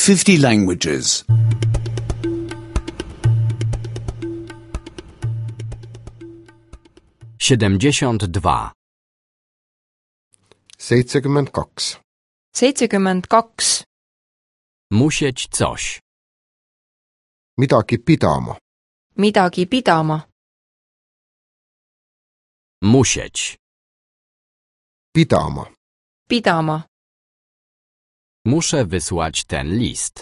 50 languages. 72. 72. 72. Musieć coś. Midagi pidama. Midagi pidama. Musieć. Pidama. Pidama. Muszę wysłać ten list.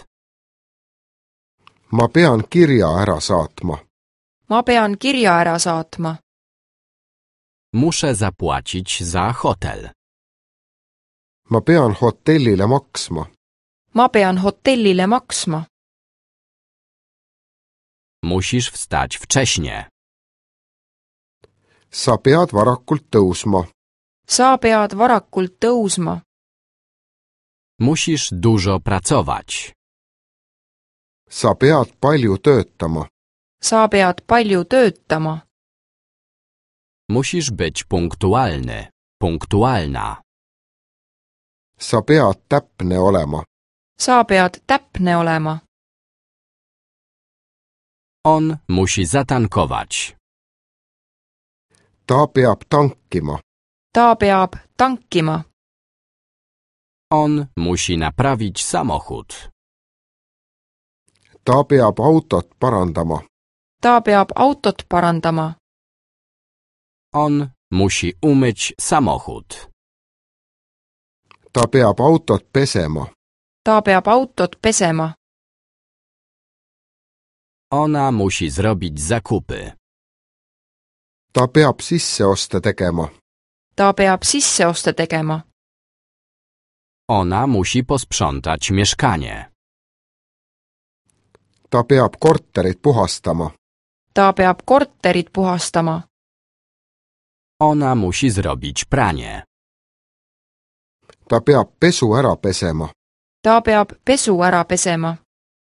Ma pean kirja ära saatma. Ma pean kirja ära saatma. Muszę zapłacić za hotel. Ma pean hotellile maksma. Ma pean hotellile maksma. Musisz wstać wcześnie. Sa pead varakult tõusma. Sa pead varakult tõusma. Musisz dużo pracować. Sa pead palju töötama. Sa pead palju töötama. Musisz być punktualny. Punktualna. Sa pead täpne olema. Sa pead täpne olema. On musi zatankować. Ta peab tankima. Ta peab tankima. On musi naprawić samochód. Ta peab autot parandama. Ta peab autot parandama. On musi umyć samochód. Ta peab autot pesema. Ta peab autot pesema. Ona musi zrobić zakupy. Ta peab sisseoste tegema. Ta peab sisseoste tegema. Ona musi posprzątać mieszkanie. Ta peab korterit puhastama. Ta peab korterit puhastama. Ona musi zrobić pranie. Ta peab pesu ära pesema. Ta peab pesu ära pesema.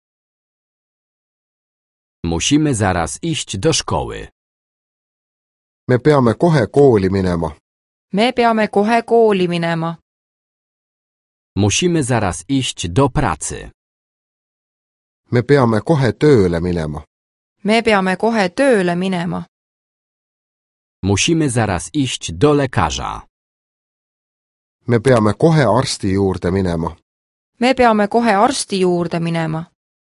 Musimy zaraz iść do szkoły. Me peame kohe kooli minema. Me peame kohe kooli minema. Musimy zaraz iść do pracy. Me peame kohe tööle minema. Me peame kohe tööle minema. Musimy zaraz iść do lekarza. Me peame kohe arsti juurde minema. Me peame kohe arsti juurde minema.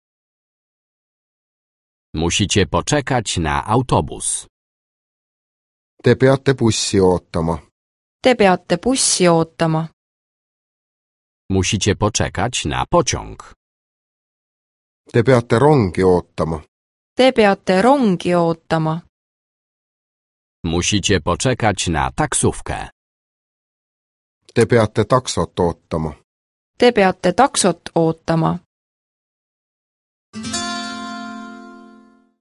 Musicie poczekać na autobus. Te peate bussi ootama. Te peate bussi ootama. Musicie poczekać na pociąg. Te peate rongi ootama. Te peate rongi ootama. Musicie poczekać na taksówkę. Te peate taksot ootama. Te peate taksot ootama.